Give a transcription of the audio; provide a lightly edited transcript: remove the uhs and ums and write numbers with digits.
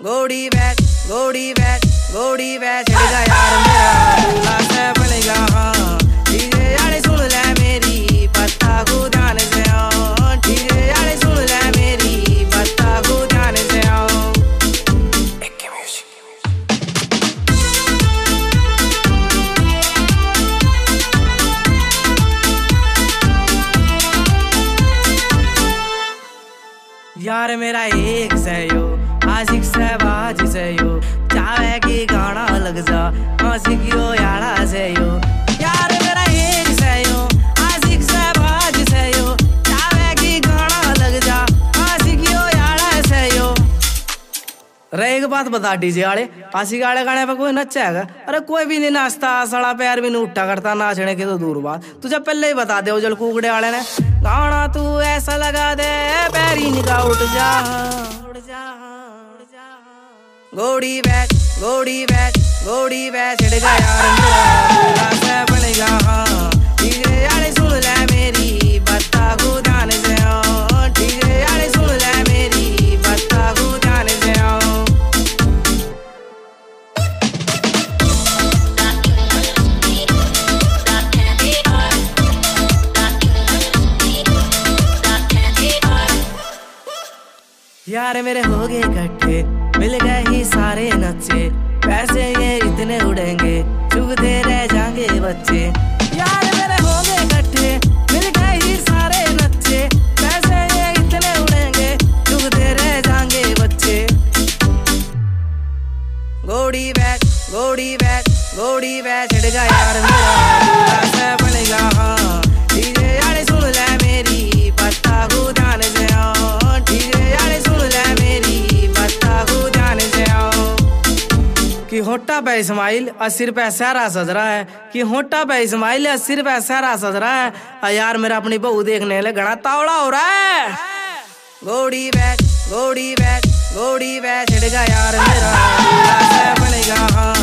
गोड़ी वे छिड़गा यार मेरा दूल्हा से बनेगा हाँ। डीजे यारे सुन ले मेरी पत्ता को ध्यान से आओ। डीजे यारे सुन ले मेरी पत्ता को ध्यान से आओ। यार मेरा एक सहयो आशिक सहबाज सहयो चाहे की गाना लग जा आशिकियो यारा सहयो। यार मेरा एक सहयो आशिक सहबाज सहयो चाहे की गाना लग जा आशिकियो यारा सहयो। रहे एक बात बता डीजे वाले आशिक वाले गाने पे कोई नचेगा? अरे कोई भी नहीं नाचता, सड़ा पैर भी नहीं उठा करता, नाचने की तो दूर बात। तुझे पहले ही बता दे उजल कुकड़े वाले ने गाना तू ऐसा लगा दे पैरी निकाह उठ जा। गोड़ी वे छिड़गा यार मेरा दूल्हा से बनेगा हाँ। डीजे यारे सुन ले मेरी पत्ता को ध्यान से आओ। डीजे यारे सुन ले मेरी पत्ता को ध्यान से आओ। यार मेरे हो गए इकट्ठे मिल गए ही सारे नच्चे, पैसे ये इतने उड़ेंगे चुगते रह जाएंगे बच्चे। यार मेरे हो गए इकट्ठे मिल गए ही सारे नच्चे, पैसे ये इतने उड़ेंगे चुगते रह जाएंगे बच्चे। गोड़ी वे छिड़गा यार मेरा दूल्हा से बनेगा हाँ। डीजे यारे सुन ले मेरी पत्ता को ध्यान से आओ। डीजे यारे सुन ले मेरी पत्ता को ध्यान से आओ। कि होटा पे इस्माइल 80 रुपए सहरा सज रहा है, कि होटा पे इस्माइल 80 रुपए सहरा सज रहा है। यार मेरा अपनी बहू देखने ले घना तावड़ा हो रहा है। गोड़ी वे छिड़गा यार मेरा दूल्हा से बनेगा हाँ।